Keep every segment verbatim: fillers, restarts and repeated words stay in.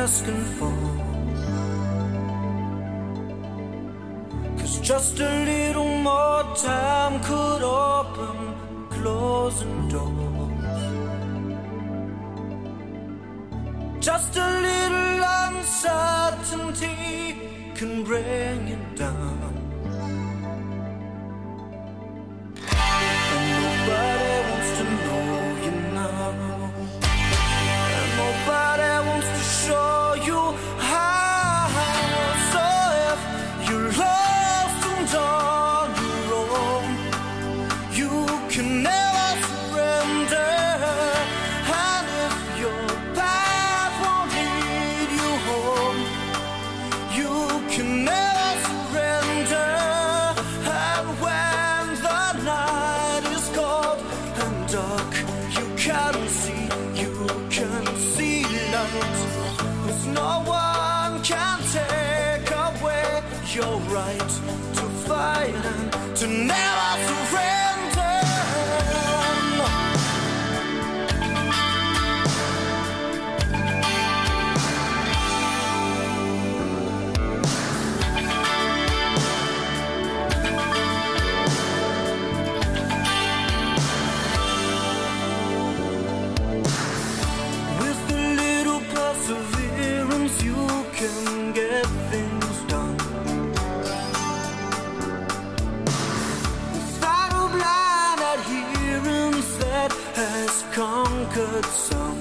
asking for. Cause just a little more time could open closing doors. Just a little uncertainty can bring it down. And nobody wants to know you now. And nobody wants to show you how. So if you're lost and on your own, you can never surrender. And if your path won't lead you home, you can never surrender. And when the night is cold and dark, you can see, you can see light. 'Cause no one can take away your right to fight and to never surrender. With a little perseverance, you can get things done. Without a blind adherence that has conquered some.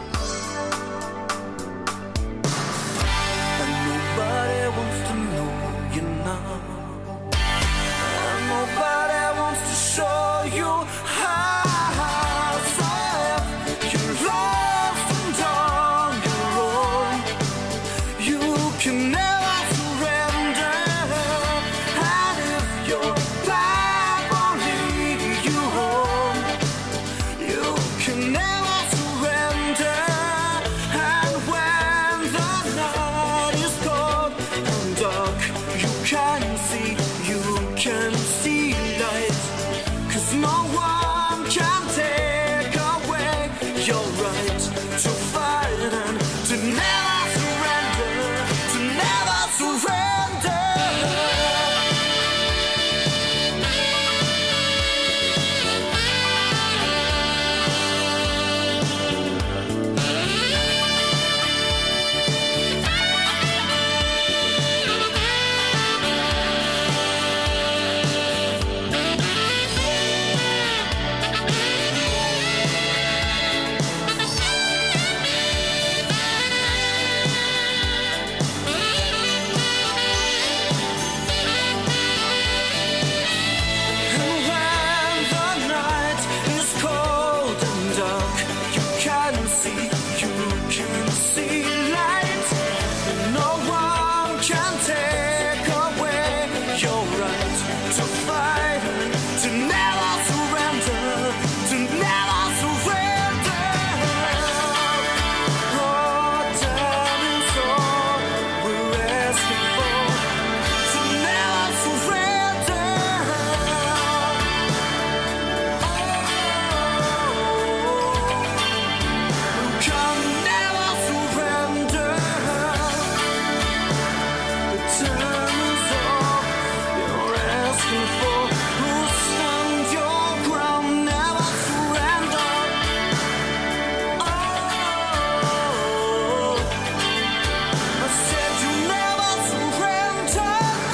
And nobody wants to know you now. And nobody wants to show you how. So if you're lost and on your own, you can never surrender. And if your path won't lead you home, you can never surrender. And when the night is cold and dark, you can see, you can see light. 'Cause no one can take away your right to fight and to never surrender, to never surrender. And when the night is cold and dark, you can see, you can see light. And no one can take away your right to fight and to never surrender, to never surrender. Oh, darling, so we're asking for, to never surrender. You can never surrender. The time is up, you're asking for. You stand your ground, never surrender. Oh, I said you never surrender.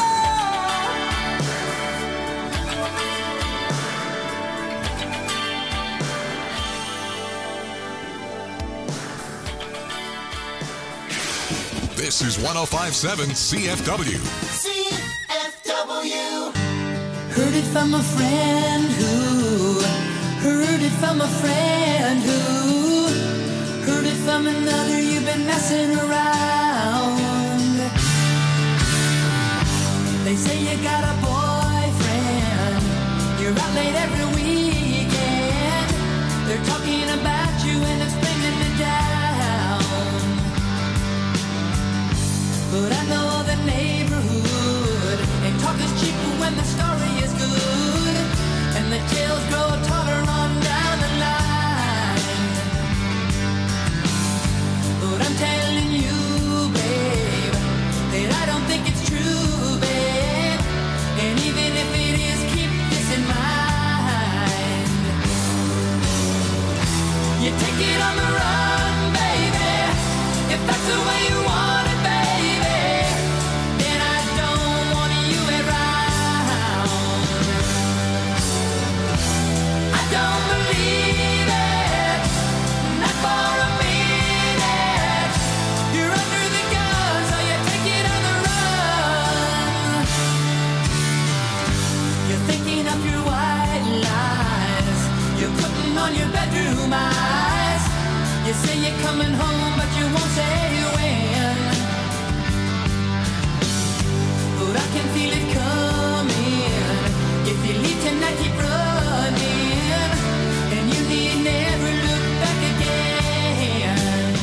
This is one oh five point seven C F W. C F W. Heard it from a friend who, heard it from a friend who, heard it from another. You've been messing around. They say you got a boyfriend, you're out late every weekend. They're talking about you and it's bringing me down. But I know the neighborhood, and talk is cheap when the story is good, and the tales grow taller on down the line. But I'm telling you, that's the way you want it, baby, then I don't want you around. I don't believe it, not for a minute. You're under the gun, so you take it on the run. You're thinking of your white lies, you're putting on your bedroom eyes. You say you're coming home, but you won't say when. But I can feel it coming. If you leave tonight, keep running, and you need never look back again.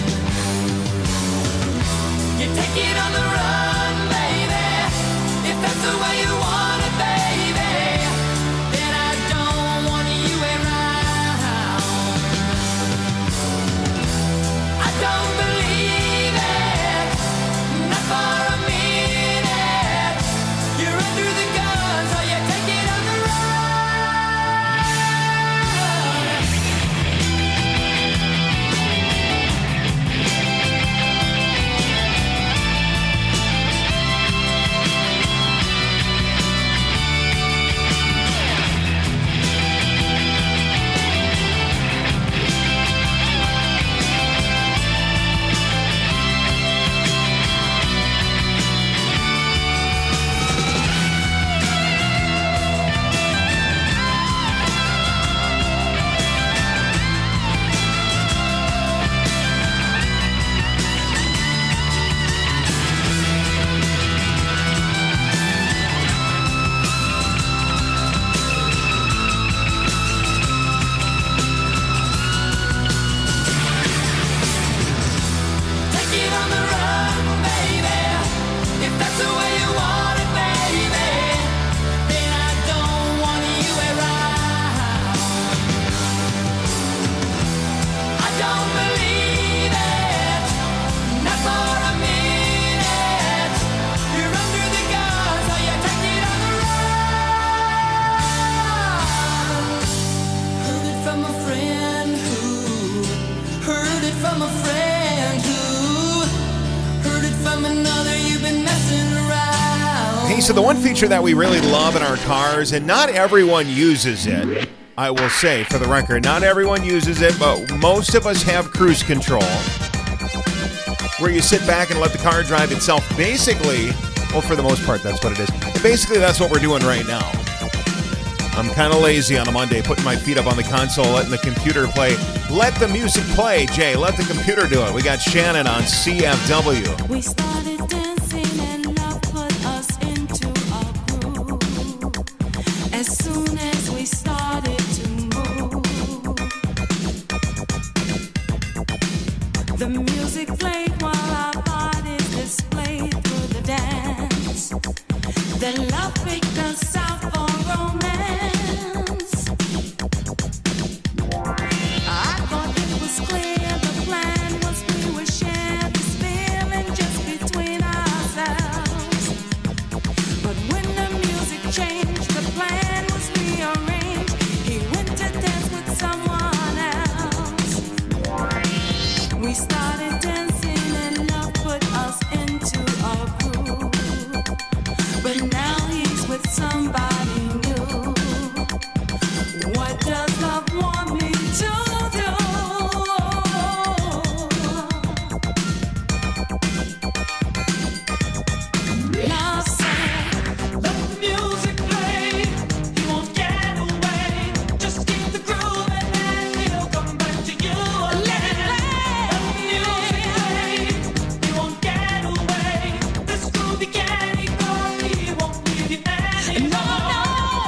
You take it on the run, baby, if that's the way you want it, baby, then I don't want you around. I don't believe it, not for a minute. You're under the gun, so you take it on the run. Take it on the run, baby, if that's the way you want it, baby, then I don't want you around. I don't believe it, not for a minute. You're under the gun, so you take it on the run. Heard it from a friend who heard it from a friend who heard it from another. You've been messing around. Hey, so the one feature that we really love in our cars, and not everyone uses it, I will say for the record, not everyone uses it, but most of us have cruise control, where you sit back and let the car drive itself. Basically, well, for the most part, that's what it is. Basically, that's what we're doing right now. I'm kind of lazy on a Monday, putting my feet up on the console, letting the computer play. Let the music play, Jay. Let the computer do it. We got Shannon on C F W. We started dancing and love put us into a groove. As soon as we started to move, the music played while our bodies displayed through the dance. Then love picked us out for romance. I thought it was clear the plan was we would share this feeling just between ourselves. But when the music changed, the plan was rearranged. He went to dance with someone else. We started dancing and love put us into a groove. But now he's with somebody new. What does love want me to do? Love said, let the music play. He won't get away. Just keep the groove and then he'll come back to you again. Let the music play. He won't get away. This groovy candy bar, he won't leave you anymore.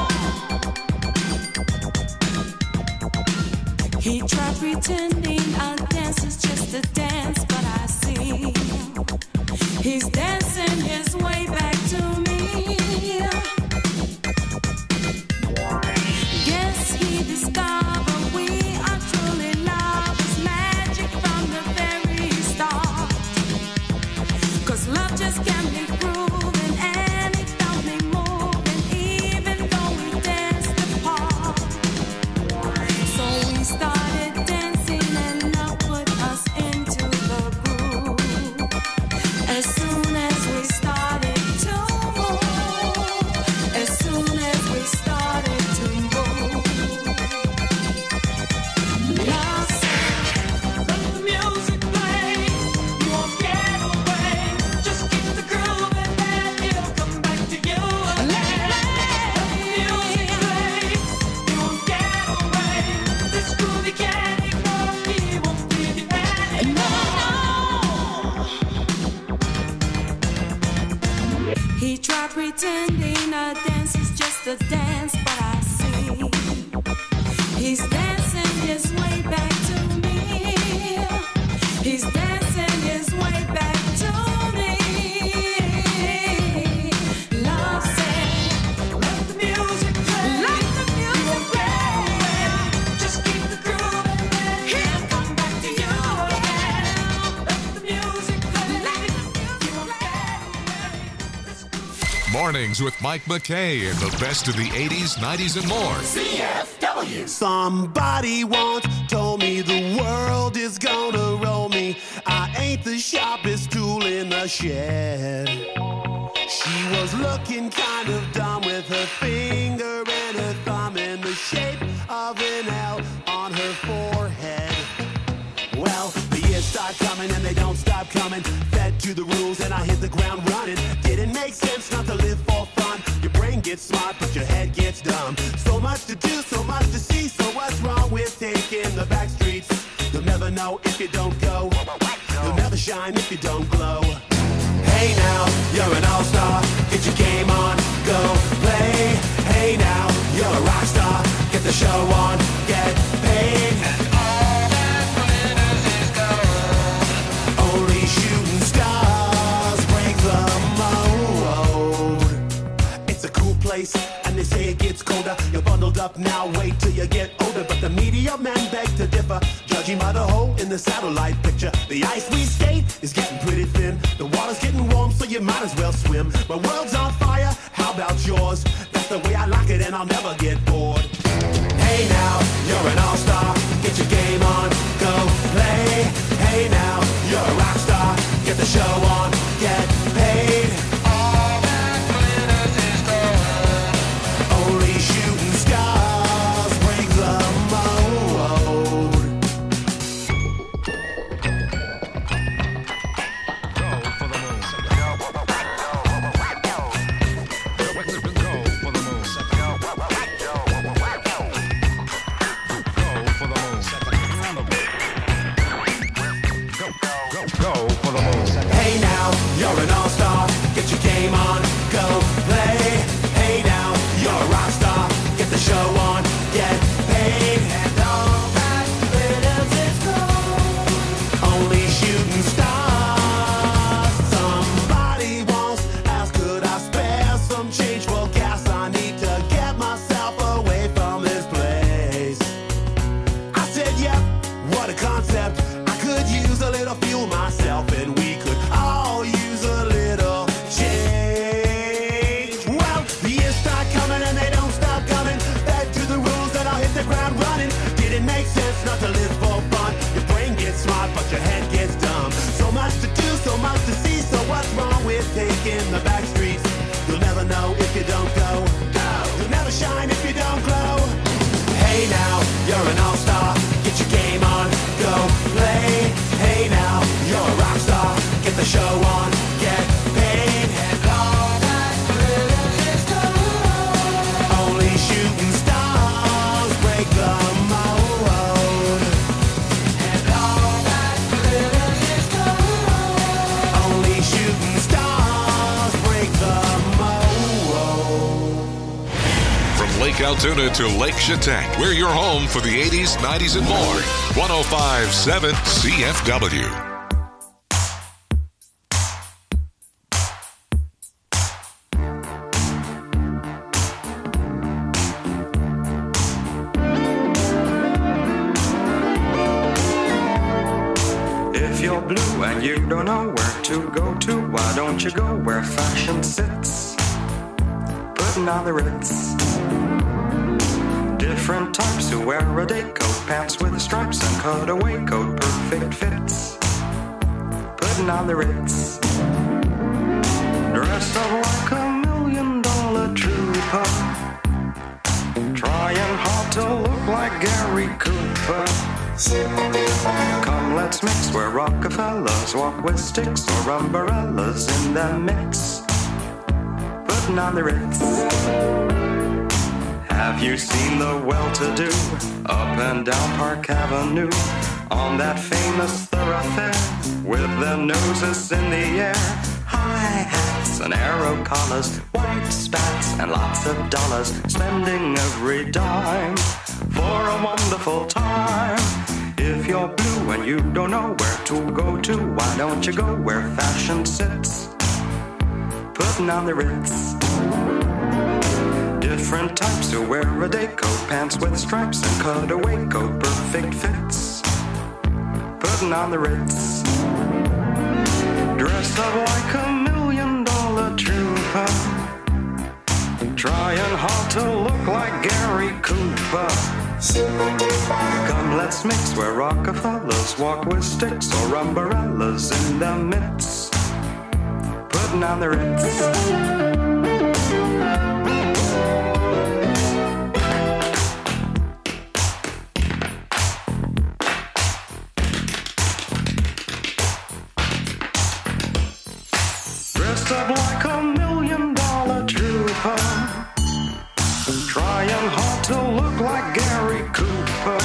He tried pretending our dance is just a dance, but I see he's dancing his way back to me. Guess he discovered we are truly love is magic from the very start. 'Cause love just can't be proven and it don't be moving even though we danced apart. So we started dancing and love put us into the groove. He tried pretending a dance is just a dance, but I see he's dancing his way back to me. He's dancing his way back to me. Love said, let the music play. Let the music play. Just keep the groove and then he'll come back to you again. Let the music play. Let the music play. Mornings with Mike McKay and the best of the eighties, nineties, and more. C F W. Somebody once told me the world is gonna roll me. I ain't the sharpest tool in the shed. She was looking kind of dumb with her finger and her thumb in the shape of an L on her forehead. Well, the years start coming and they don't stop coming. Fed to the rules and I hit the ground running. Didn't make sense not to live for fun. Your brain gets smart but your head gets dumb. So much to do, so much to see. So what's wrong with taking the back streets? You'll never know if you don't go. You'll never shine if you don't glow. Hey now, you're an all-star. Get your game on, go play. Hey now, you're a rock star. Get the show on, get paid. And all that glitters is gold. Only shooting stars break the mold. It's a cool place, and they say it gets colder. You're bundled up now, wait till you get older. But the media men beg to differ, judging by the hole in the satellite picture. The ice we skate is getting pretty thin. The water's getting warm, so you might as well swim. My world's on fire, how about yours? That's the way I like it, and I'll never get bored. Hey now, you're an all-star. Get your game on, go play. Hey now, you're a rock star. Get the show on, get paid. All that glitters is gold. Only shooting stars break the mold. Go for the moon. Go for the moon. Go for the moon. Go, go, go for the moon. Hey now, you're an all-star. Get your game on, go play. Hey now, you're a rock star. Get the show on, get paid. And all that glitters is gold. Only shooting stars. Somebody once asked, could I spare some change for gas? I need to get myself away from this place. I said, yep, what a concept. I could use a little fuel myself, and we could all use a little change. Well, the years start coming and they don't stop coming. Back to the rules and I'll hit the ground running. Didn't make sense not to live for fun. Your brain gets smart but your head gets dumb. So much to do, so much to see. So what's wrong with taking the back streets? You'll never know if you don't go. You'll never shine if you don't glow. Hey now, you're an all-star. Get your game on, go play. Hey now, you're a rock star. Get the show on, get paid. And all that glitters is gold. Only shooting stars break the mold. And all that glitters is gold. Only shooting stars break the mold. From Lake Altoona to Lake Chautauqua, we're your home for the eighties, nineties, and more. one oh five point seven C F W. If you're blue and you don't know where to go to, why don't you go where fashion sits? Putting on the Ritz. Different types who wear a day coat, pants with stripes and cutaway coat, perfect fits. Putting on the Ritz. Dressed up like a million dollar trooper, trying hard to look like Gary Cooper. Come, let's mix where Rockefellers walk with sticks or umbrellas in their mix. Putting on the Ritz. Have you seen the well-to-do up and down Park Avenue on that famous thoroughfare with their noses in the air? high hats and arrow collars, white spats and lots of dollars, spending every dime for a wonderful time. If you're blue and you don't know where to go to, why don't you go where fashion sits? Putting on the Ritz. Different types who wear a day coat, pants with stripes and cutaway coat, perfect fits. Putting on the Ritz. Dressed up like a million dollar trooper, trying hard to look like Gary Cooper. Come, let's mix where Rockefellers walk with sticks or umbrellas in their midst. Putting on the Ritz. Dressed up like a million dollar trooper, trying hard to look like Gary Cooper.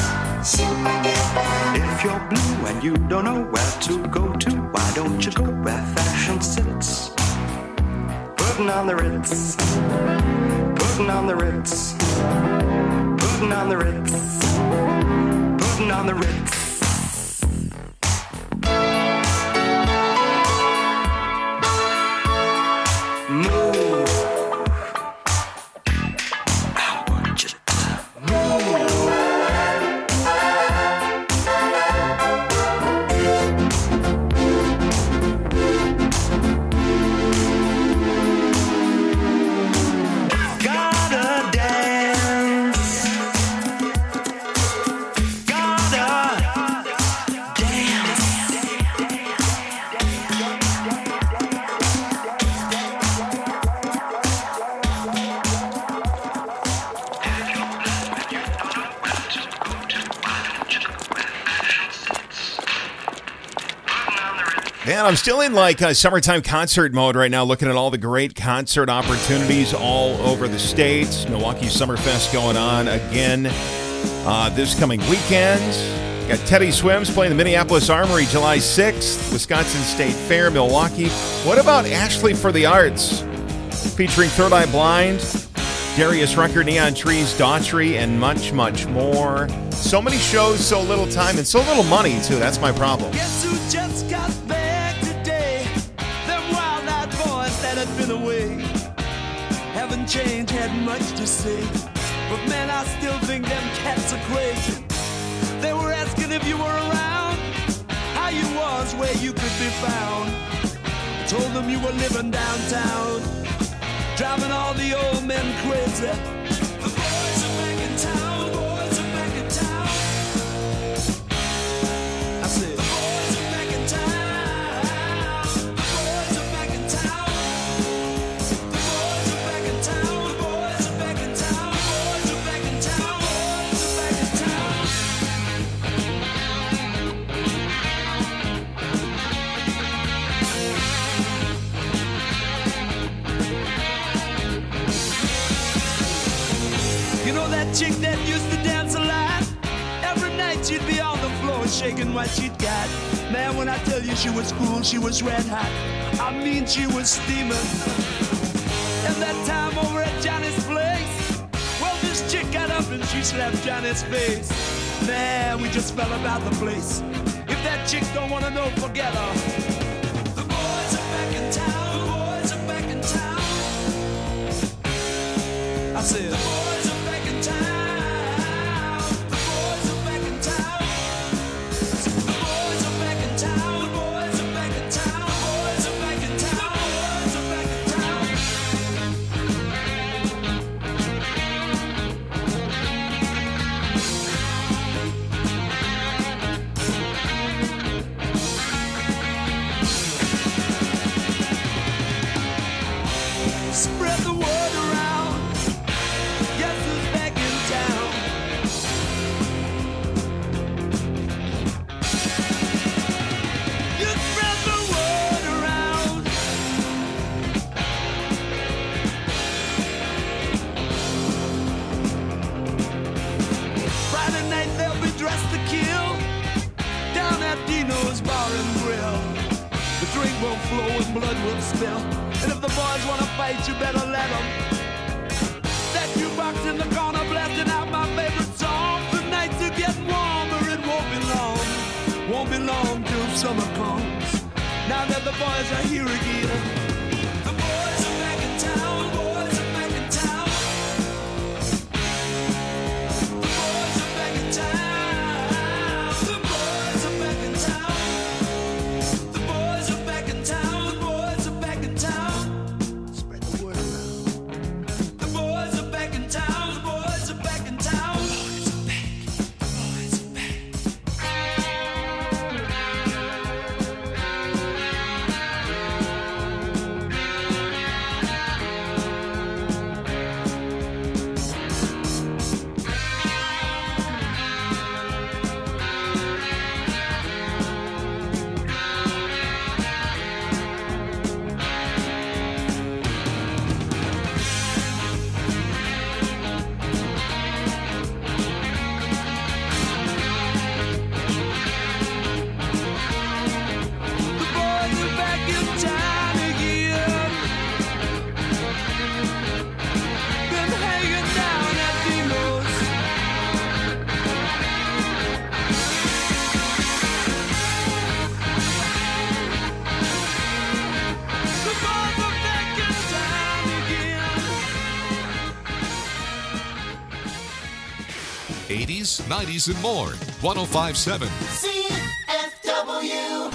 If you're blue and you don't know where to go to, why don't you go where fashion sits? Putting on the Ritz. Putting on the Ritz. Putting on the Ritz. Putting on the Ritz. Man, I'm still in like uh, summertime concert mode right now, looking at all the great concert opportunities all over the states. Milwaukee Summerfest going on again uh, this coming weekend. Got Teddy Swims playing the Minneapolis Armory July sixth, Wisconsin State Fair, Milwaukee. What about Ashley for the Arts? Featuring Third Eye Blind, Darius Rucker, Neon Trees, Daughtry, and much, much more. So many shows, so little time, and so little money, too. That's my problem. Guess who just got back today? Them wild-eyed boys that had been away haven't changed, had much to say. But man, I still think them cats are crazy. They were asking if you were around, how you was, where you could be found. I told them you were living downtown, driving all the old men crazy. The boys are back in town, the boys are back in town. I said, the boys are back in town, the boys are back in town. The boys are back in town, the boys are back in town, the boys are back in town, the boys are back in town. You know that chick that used to dance a lot? Every night she'd be on the floor shaking what she'd got. Man, when I tell you she was cool, she was red hot. I mean, she was steaming. And that time over at Johnny's place, well, this chick got up and she slapped Johnny's face. Man, we just fell about the place. If that chick don't wanna know, forget her. The boys are back in town, the boys are back in town. I said, the boys are back in town, the boys are back in town. The boys are back in town, the boys are back in town, the boys are back in town, the boys are back in town. flow and blood will spill. And if the boys wanna fight, you better let them. That jukebox in the corner blasting out my favorite song. The nights are getting warmer, it won't be long. Won't be long till summer comes. Now that the boys are here again. The boys are back in town, boys are back in town. The boys are back in town. The boys are back in town. The boys are back in town. The boys are back in town. Spread the word around. The boys are back in town. The boys are back in town. The boys are back. The boys are back. The boys are back in town again. Been hanging down at Dino's. The boys are back in town again. eighties, nineties, and more. one oh five point seven. C F W.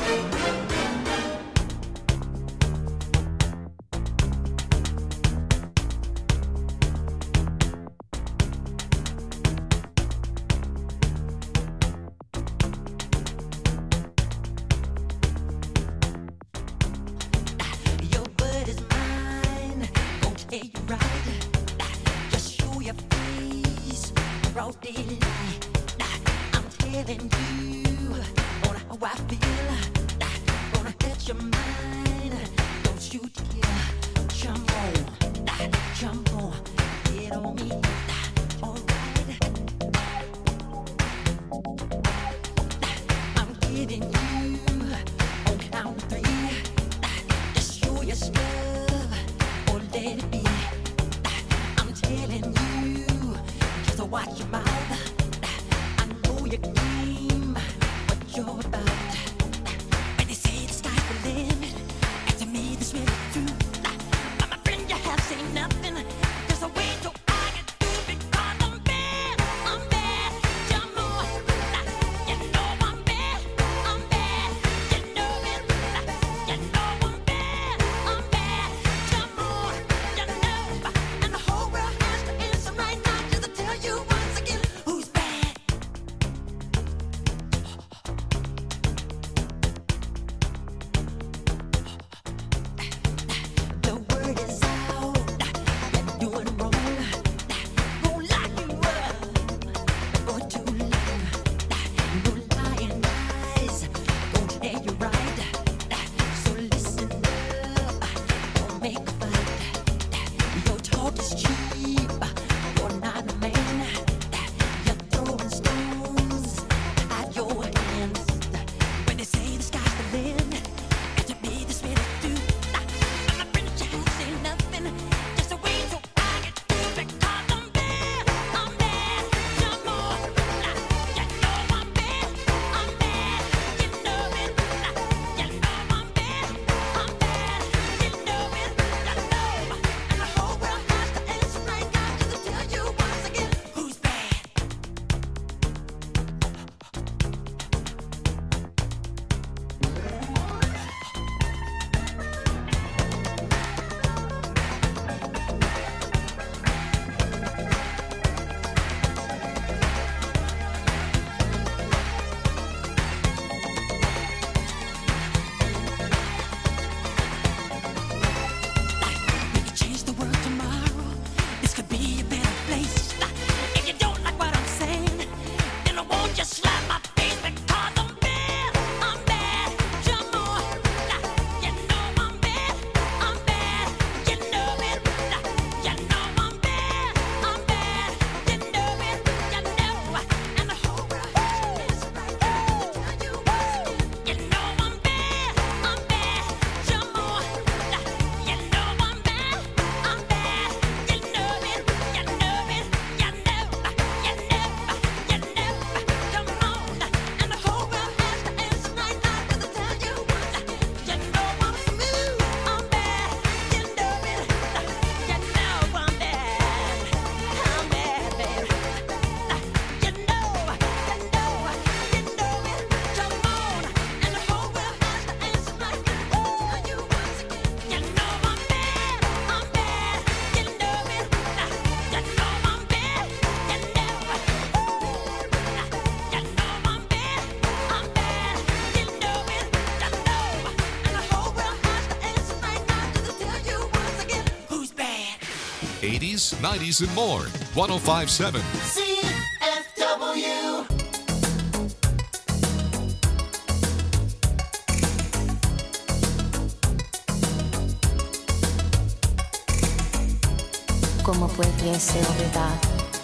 Your word is mine, gon' tell you right. Just show your face, broad daylight. I'm telling you on how I feel. Gonna hit your mind, don't you dare jump on, jump on, get on me. Alright, I'm giving you on count of three. Just show your stuff or let it be. I'm telling you, just watch your mouth. I know your game, what you're about. When they say the sky's the limit, and to me this really true. But my friend, you have seen nothing. There's a way to argue because I'm bad, I'm bad. Jump on, you know I'm bad, I'm bad. You know it, you know I'm bad, I'm bad. Jump on, you know, and the whole world has to answer right now just to tell you once again who's bad. eighties, nineties, and more. one oh five point seven. C F W. ¿Cómo pudiese olvidar?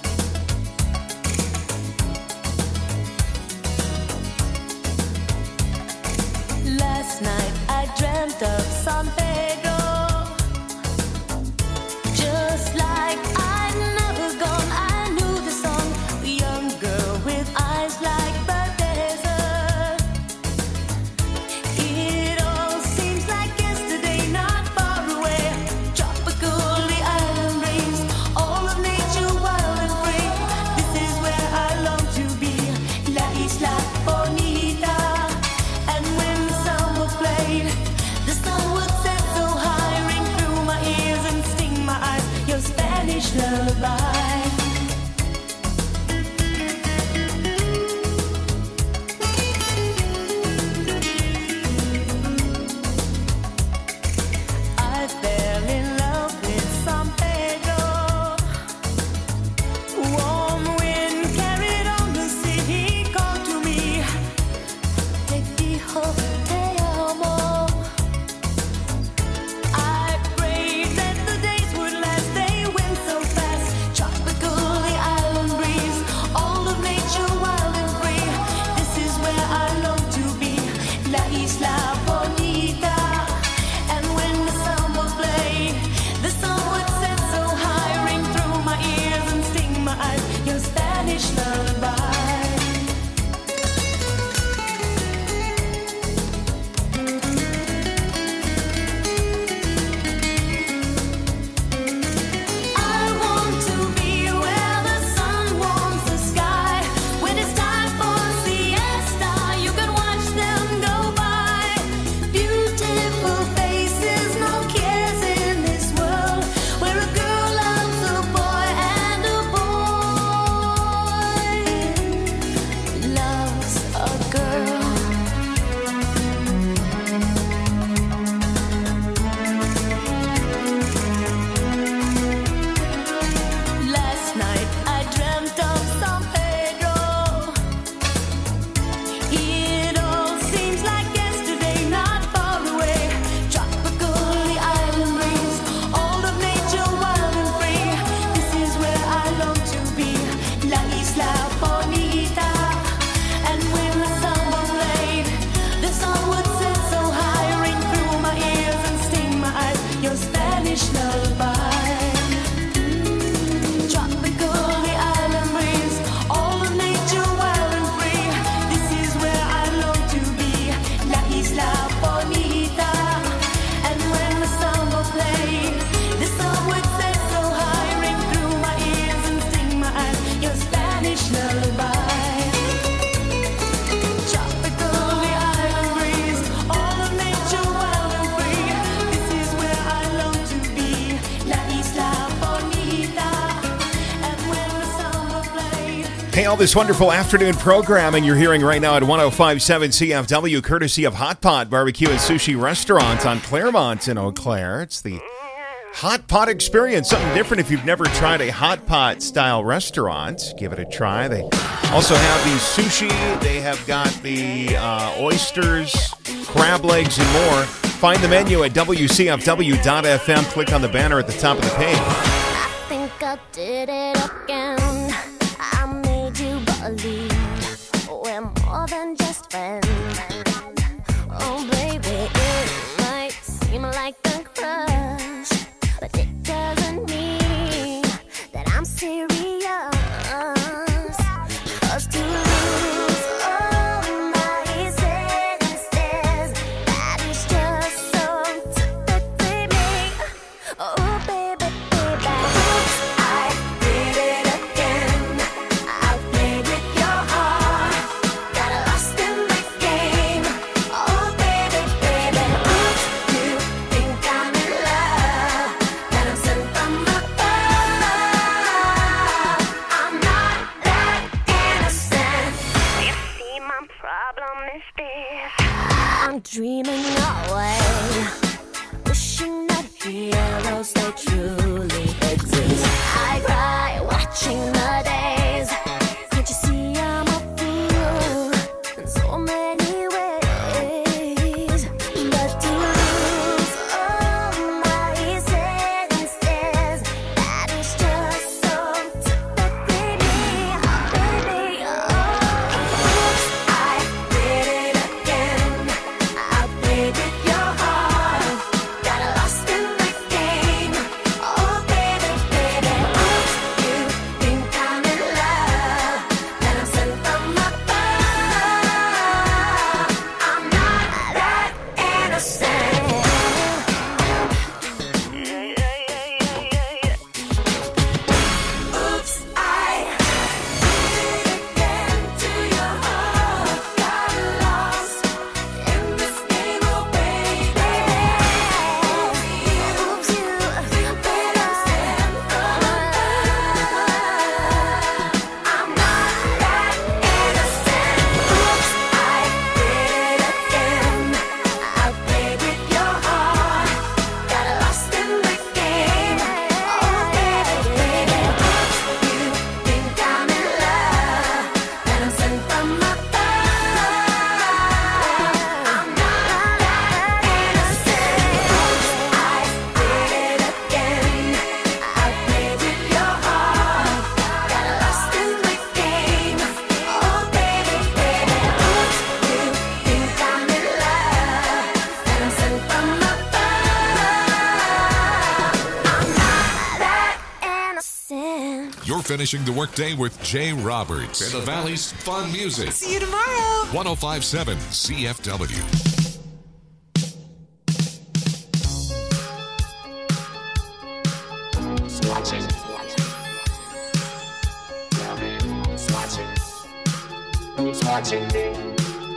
Last night I dreamt of San Pedro, just like I'd never gone. I knew the song, a young girl with eyes like the desert. It all seems like yesterday, not far away. Tropical, the island breeze, all of nature wild and free. This is where I long to be, La Isla Bonita. And when the song was played, the sun would set so high, ring through my ears and sting my eyes. Your Spanish lullaby. I fell in love with San Pedro. Warm wind carried on the sea. He called to me. Te dijo te amo. I prayed that the days would last. They went so fast. Tropical, the island breeze, all of nature wild and free. This is where I long to be, La Isla Bonita. And when the sun was played, the sun would set so high, ring through my ears and sting my eyes. Your Spanish lullaby. I want to be where the sun warms the sky. When it's time for siesta, you can watch them go by. Beautiful faces, no cares in this world, where a girl loves a boy and a boy loves a girl. Last night I dreamt of San Pedro. It all seems like yesterday, not far away. Tropical, the island breeze, all of nature wild and free. This is where I long to be, La Isla Bonita. And when the sun was played, the sun would set so high, ring through my ears and sting my eyes. Your Spanish lullaby. Tropical, the island breeze, all of nature wild and free. This is where I long to be, La Isla Bonita. And when the sun was played, the sun would set so high, ring through my ears and sting my eyes. Your Spanish lullaby. Tropical, the island breeze, all of nature wild and free. This is where I long to be, La Isla Bonita. And when the sun was played. Hey, all this wonderful afternoon programming you're hearing right now at one oh five point seven C F W, courtesy of Hot Pot Barbecue and Sushi Restaurant on Claremont in Eau Claire. It's the Hot Pot Experience, something different if you've never tried a Hot Pot style restaurant. Give it a try. They also have the sushi. They have got the uh, oysters, crab legs, and more. Find the menu at W C F W dot F M. Click on the banner at the top of the page. I think I did it again. I made you believe we're more than just friends. Oh, baby, it might seem like a crush, but it doesn't mean that I'm serious. 'Cause to lose all my senses, that is just so typically me. Oh, baby, baby, oops, I did it again. I played with your heart, got lost in my game. Oh, baby, baby, oops, you think I'm in love. You're finishing the workday with Jay Roberts and the Valley's fun music. See you tomorrow. one oh five point seven C F W. Watching. Tell me who's watching. Who's watching me?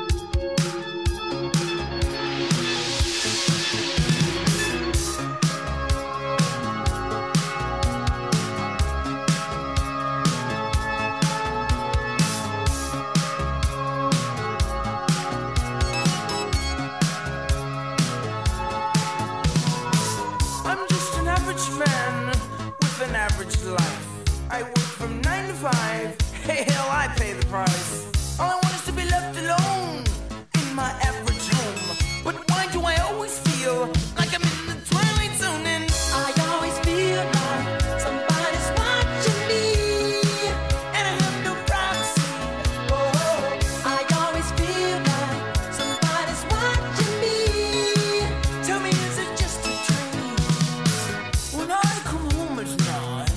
I'm just an average man with an average life. I work from nine to five. Hey, hell, I pay the price. All I want is to be left alone in my average home. But why do I always feel like I'm in the twilight zone? And I always feel like somebody's watching me, and I have no privacy. Oh, I always feel like somebody's watching me. tell me, is it just a dream? When I come home at night,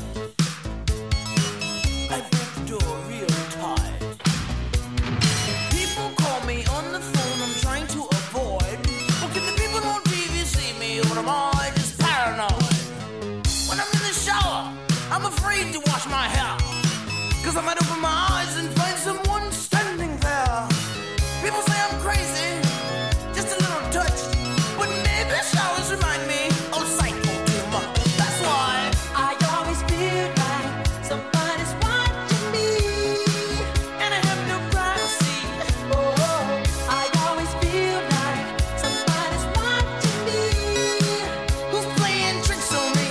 I break the door real tight. People call me on the phone, I'm trying to avoid. But can the people on T V see me, or am I just paranoid? When I'm in the shower, I'm afraid to wash my hair, 'cause I might open my eyes and find someone standing there. People say I'm crazy, just a little touch, but maybe showers remind me of psycho too much. That's why I always feel like somebody's watching me, and I have no privacy. oh, I always feel like somebody's watching me. Who's playing tricks on me?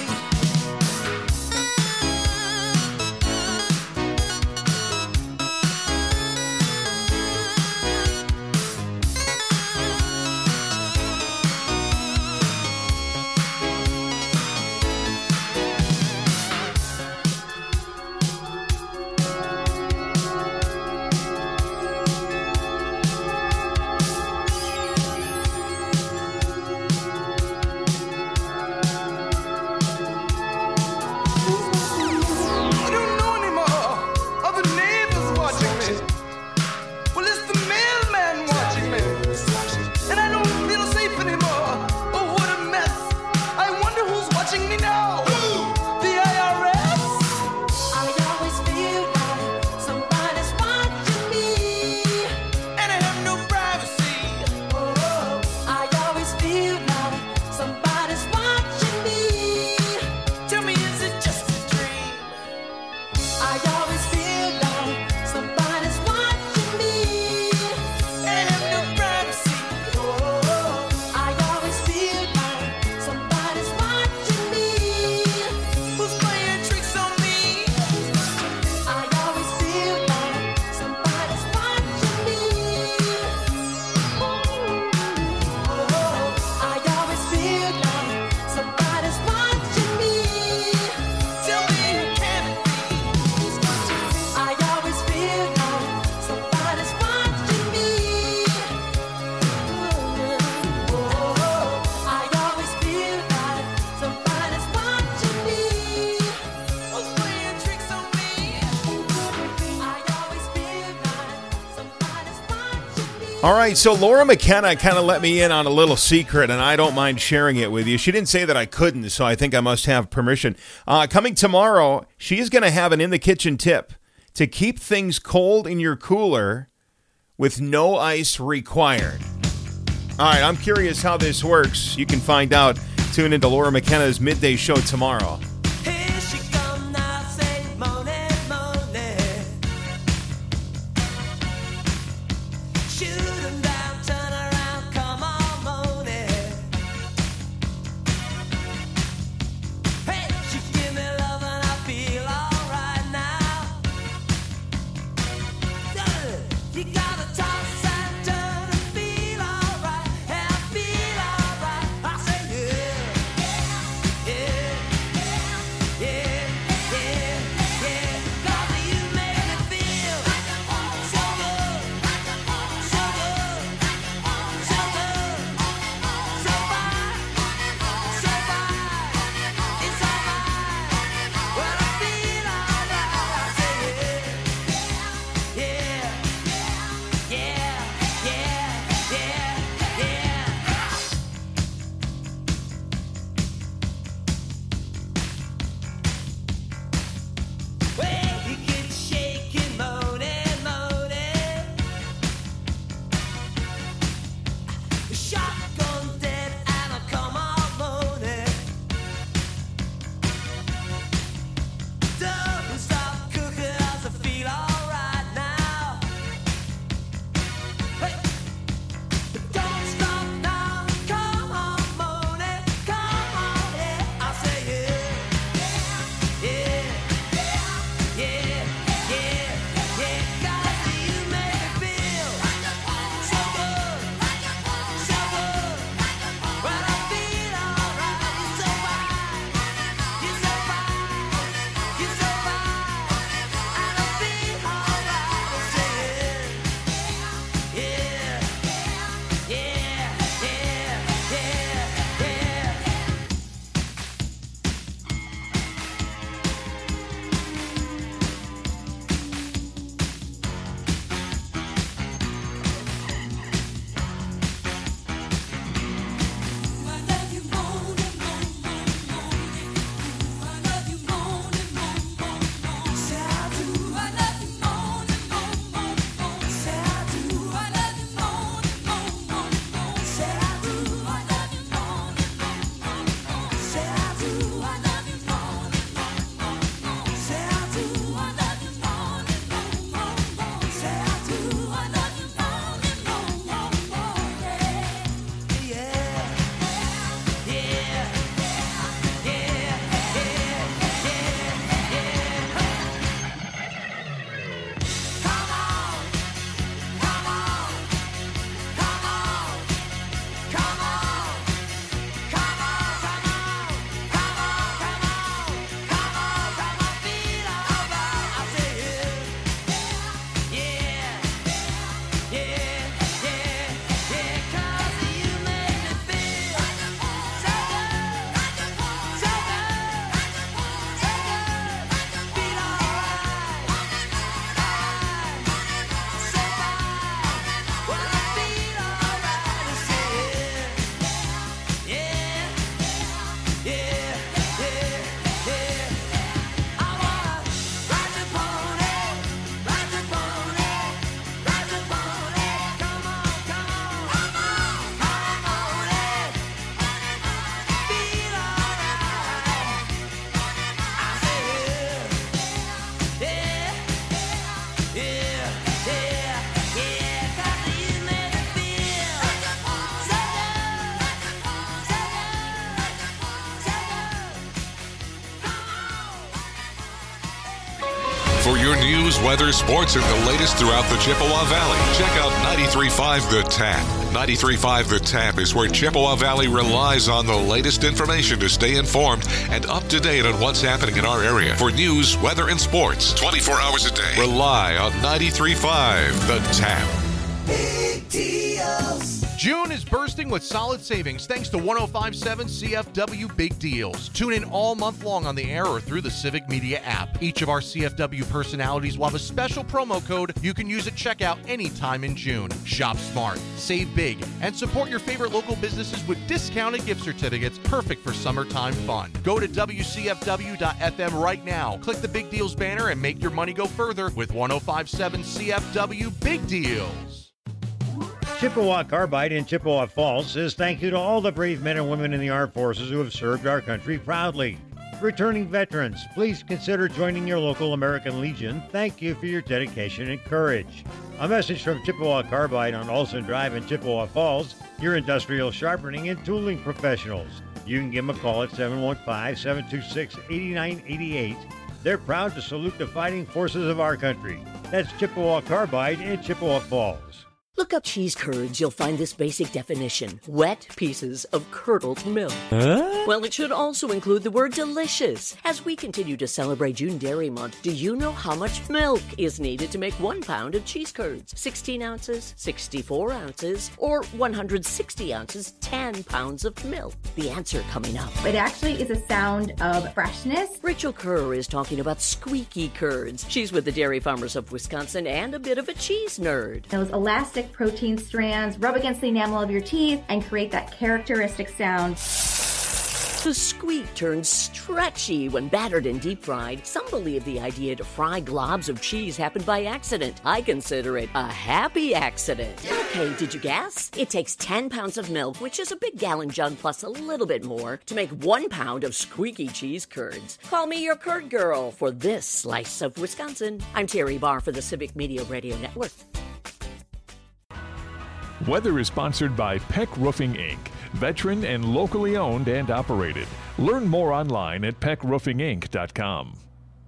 I don't know anymore. Are the neighbors watching me? Well, it's the mailman watching me. And I don't feel safe anymore. Oh, what a mess. I wonder who's watching me now. The I R S? I always feel like somebody's watching me, And I have no privacy. oh, I always feel like somebody's watching me. Tell me, is it just a dream? I always feel like somebody's watching me. And I have no privacy. Oh, I always feel like somebody's watching me. Who's playing tricks on me? I always feel like somebody's watching me. Oh, I always feel like somebody's watching me. Tell me, who can it be? I always feel like somebody's watching me. Oh, I always feel like somebody's watching me. Who's playing tricks on me? I always feel like somebody's watching me. All right, so Laura McKenna kind of let me in on a little secret, and I don't mind sharing it with you. She didn't say that I couldn't, so I think I must have permission. Uh, coming tomorrow, she's going to have an in the kitchen tip to keep things cold in your cooler with no ice required. All right, I'm curious how this works. You can find out. Tune into Laura McKenna's midday show tomorrow. Here she come now, say moaning, moaning. Shoot 'em down, turn around, come on, moaning. Hey, she give me love and I feel alright now. You gotta toss and turn and feel alright, and feel alright. I say yeah, yeah, yeah. For your news, weather, sports, and the latest throughout the Chippewa Valley, check out ninety-three point five The Tap. ninety-three point five The Tap is where Chippewa Valley relies on the latest information to stay informed and up to date on what's happening in our area. For news, weather, and sports, twenty-four hours a day, rely on ninety-three point five The Tap. Big deals. June is bursting with solid savings thanks to one oh five point seven C F W Big Deals. Tune in all month long on the air or through the Civic Media app. Each of our C F W personalities will have a special promo code you can use at checkout anytime in June. Shop smart, save big, and support your favorite local businesses with discounted gift certificates perfect for summertime fun. Go to W C F W dot F M right now. Click the Big Deals banner and make your money go further with one oh five point seven C F W Big Deals. Chippewa Carbide in Chippewa Falls says thank you to all the brave men and women in the armed forces who have served our country proudly. Returning veterans, please consider joining your local American Legion. Thank you for your dedication and courage. A message from Chippewa Carbide on Olson Drive in Chippewa Falls, your industrial sharpening and tooling professionals. You can give them a call at seven one five, seven two six, eight nine eight eight. They're proud to salute the fighting forces of our country. That's Chippewa Carbide in Chippewa Falls. Look up cheese curds, you'll find this basic definition. Wet pieces of curdled milk. Huh? Well, it should also include the word delicious. As we continue to celebrate June Dairy Month, do you know how much milk is needed to make one pound of cheese curds? sixteen ounces, sixty-four ounces, or one hundred sixty ounces, ten pounds of milk? The answer coming up. It actually is a sound of freshness. Rachel Kerr is talking about squeaky curds. She's with the Dairy Farmers of Wisconsin and a bit of a cheese nerd. Those elastic protein strands rub against the enamel of your teeth and create that characteristic sound. The squeak turns stretchy when battered and deep fried. Some believe the idea to fry globs of cheese happened by accident. I consider it a happy accident. Okay, did you guess? It takes ten pounds of milk, which is a big gallon jug plus a little bit more, to make one pound of squeaky cheese curds. Call me your curd girl for this slice of Wisconsin. I'm Terry Barr for the Civic Media Radio Network. Weather is sponsored by Peck Roofing Incorporated, veteran and locally owned and operated. Learn more online at peck roofing inc dot com.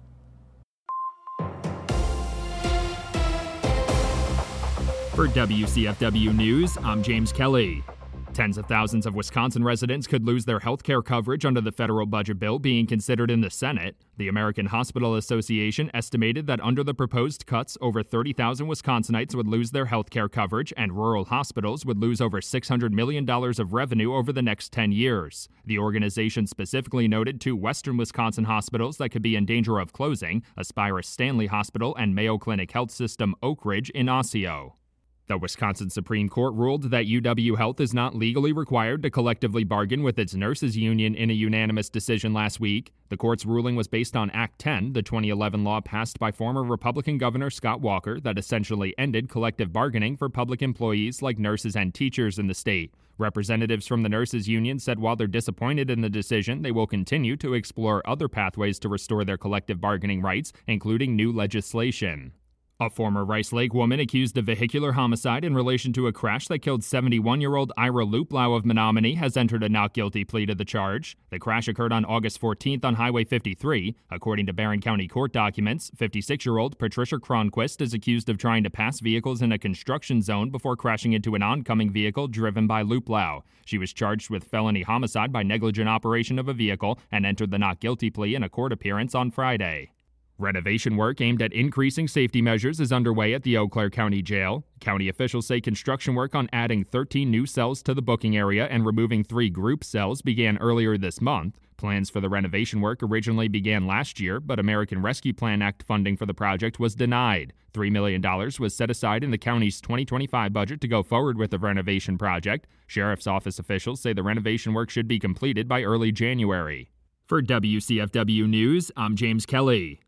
For W C F W News, I'm James Kelly. Tens of thousands of Wisconsin residents could lose their health care coverage under the federal budget bill being considered in the Senate. The American Hospital Association estimated that under the proposed cuts, over thirty thousand Wisconsinites would lose their health care coverage and rural hospitals would lose over six hundred million dollars of revenue over the next ten years. The organization specifically noted two western Wisconsin hospitals that could be in danger of closing, Aspirus Stanley Hospital and Mayo Clinic Health System Oak Ridge in Osseo. The Wisconsin Supreme Court ruled that U W Health is not legally required to collectively bargain with its nurses union in a unanimous decision last week. The court's ruling was based on Act ten, the twenty eleven law passed by former Republican Governor Scott Walker that essentially ended collective bargaining for public employees like nurses and teachers in the state. Representatives from the nurses union said while they're disappointed in the decision, they will continue to explore other pathways to restore their collective bargaining rights, including new legislation. A former Rice Lake woman accused of vehicular homicide in relation to a crash that killed seventy-one-year-old Ira Luplau of Menominee has entered a not guilty plea to the charge. The crash occurred on August fourteenth on Highway fifty-three. According to Barron County court documents, fifty-six-year-old Patricia Cronquist is accused of trying to pass vehicles in a construction zone before crashing into an oncoming vehicle driven by Luplau. She was charged with felony homicide by negligent operation of a vehicle and entered the not guilty plea in a court appearance on Friday. Renovation work aimed at increasing safety measures is underway at the Eau Claire County Jail. County officials say construction work on adding thirteen new cells to the booking area and removing three group cells began earlier this month. Plans for the renovation work originally began last year, but American Rescue Plan Act funding for the project was denied. three million dollars was set aside in the county's twenty twenty-five budget to go forward with the renovation project. Sheriff's Office officials say the renovation work should be completed by early January. For W C F W News, I'm James Kelly.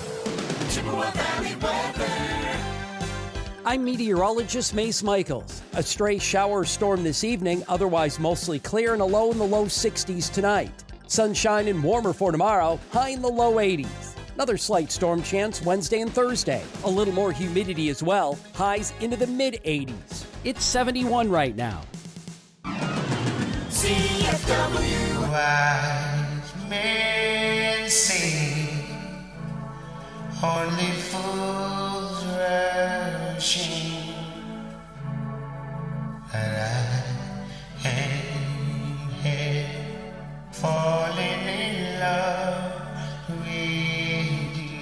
Chippewa Valley weather. I'm meteorologist Mace Michaels. A stray shower or storm this evening, otherwise mostly clear and a low in the low sixties tonight. Sunshine and warmer for tomorrow, high in the low eighties. Another slight storm chance Wednesday and Thursday. A little more humidity as well, highs into the mid eighties. It's seventy-one right now. C F W. Wise men say, Only fools rushing, and I ain't here falling in love with you.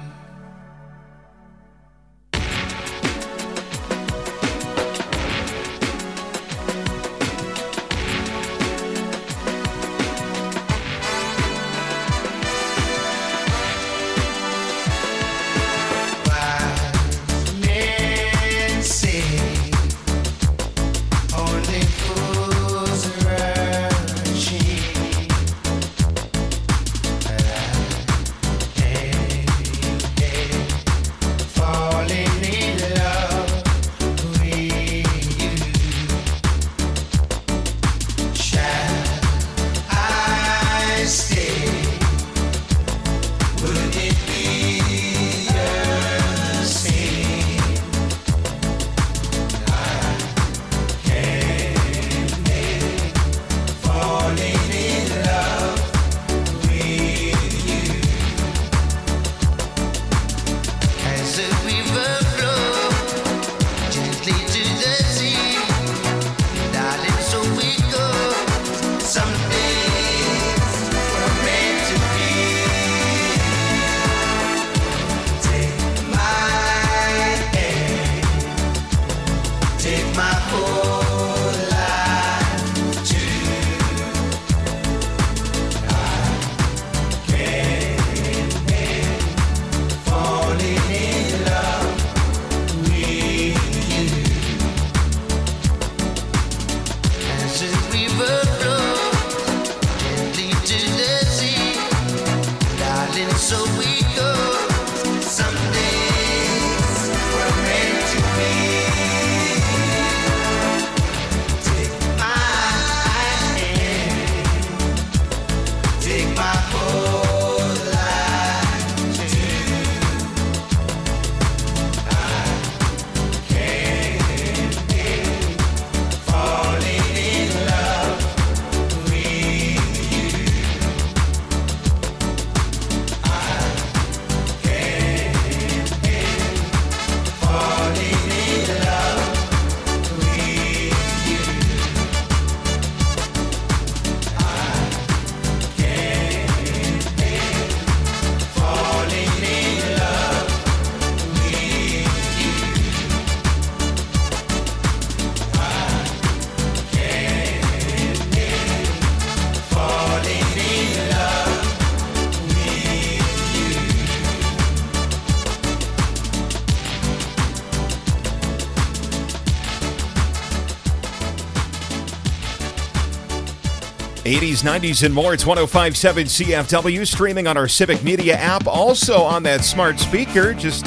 eighties, nineties, and more. It's one oh five point seven C F W, streaming on our Civic Media app. Also on that smart speaker, just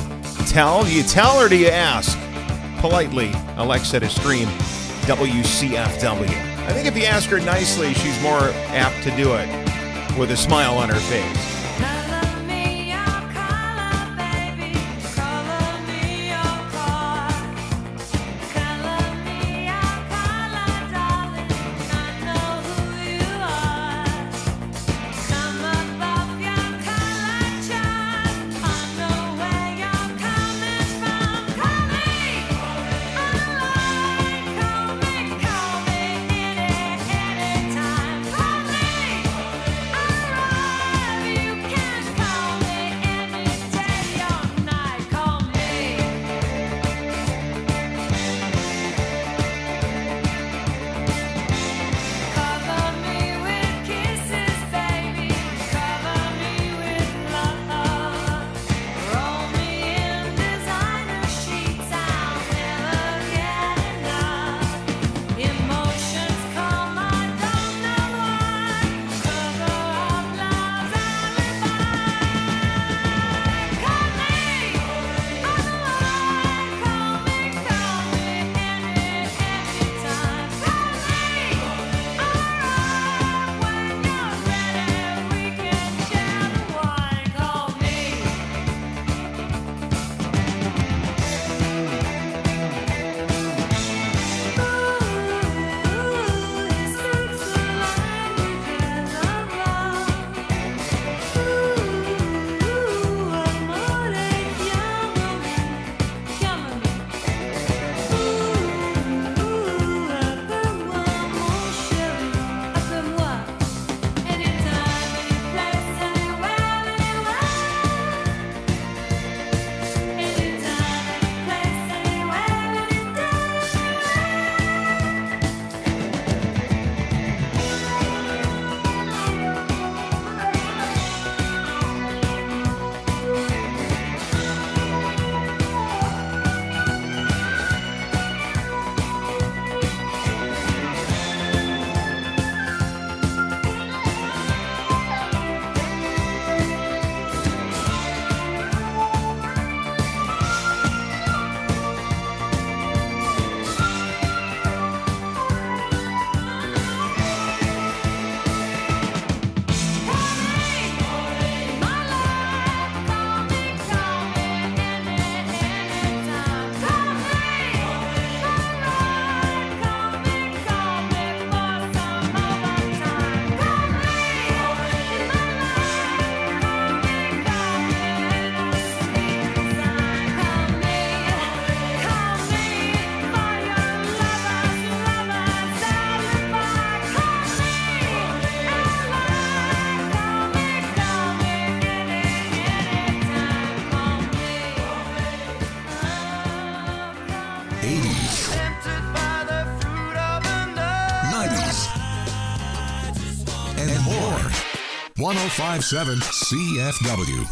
tell, do you tell or do you ask? Politely, Alexa to stream W C F W. I think if you ask her nicely, she's more apt to do it with a smile on her face. Call me anytime. Call me. I love you. one oh five point seven C F W.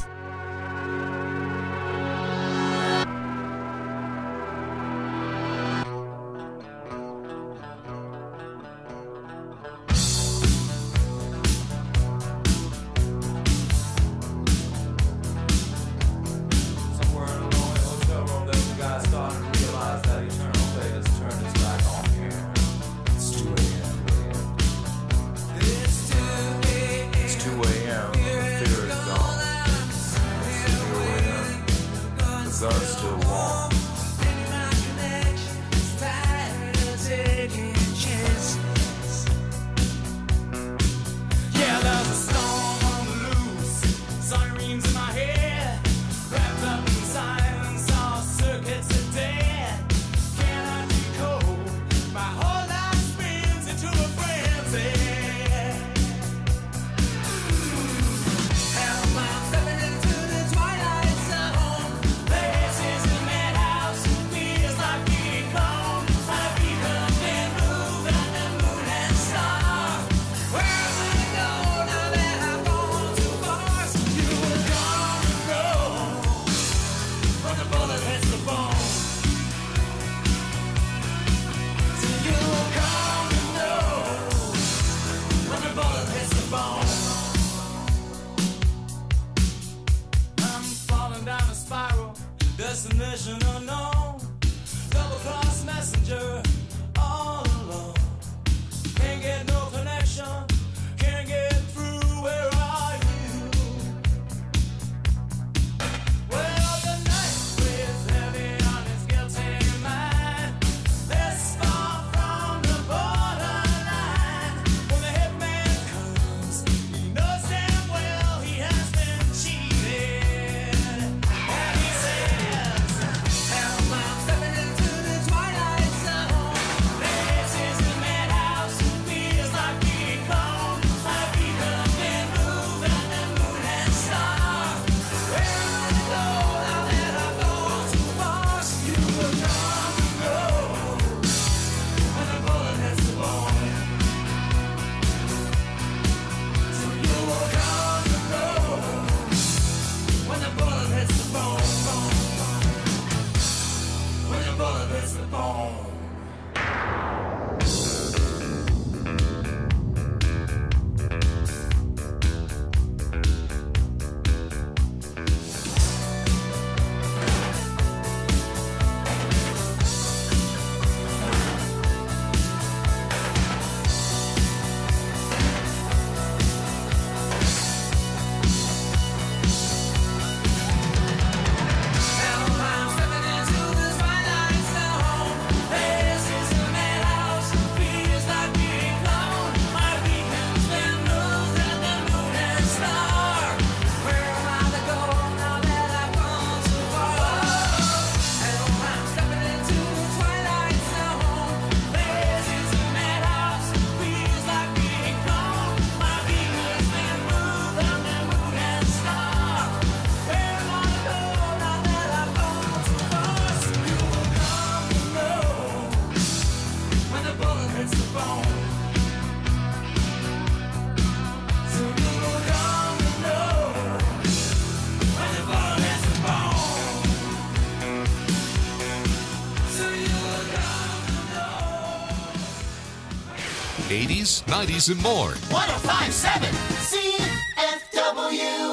eighties, nineties, and more. one oh five point seven C F W.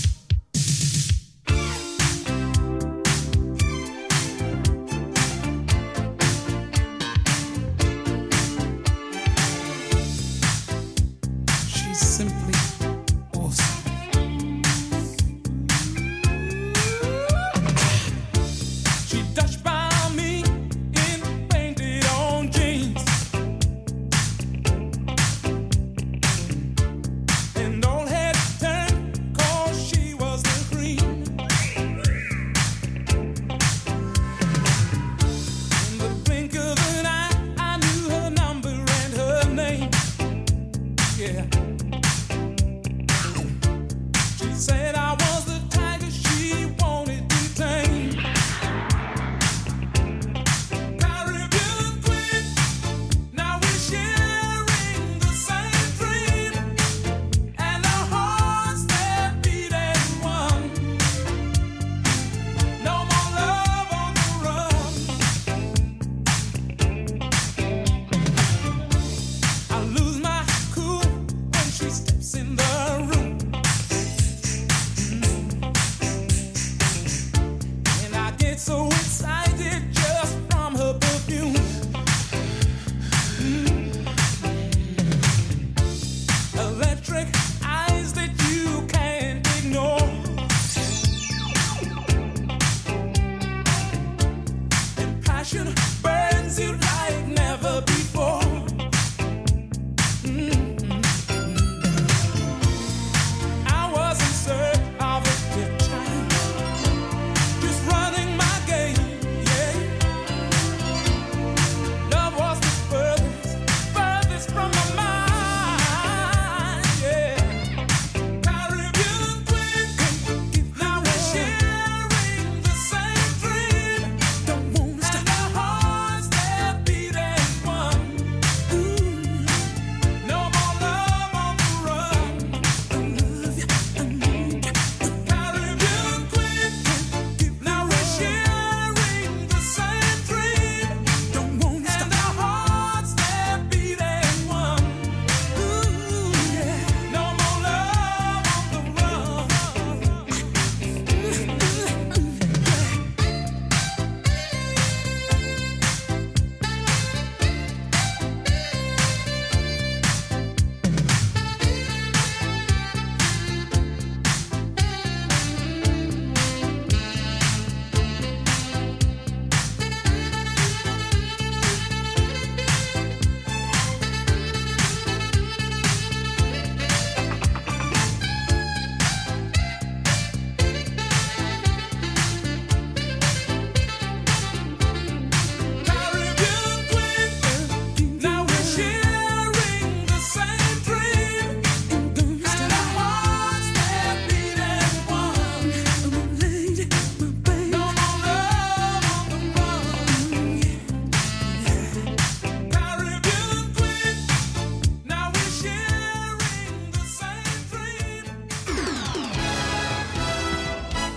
She's simply awesome. She touched by me in painted on jeans. And all had turned 'cause she was the cream. In the blink of an eye, I knew her number and her name. Yeah. She said I was the tiger she wanted to tame. Caribbean queen, now we're sharing the same dream. And our hearts in the room.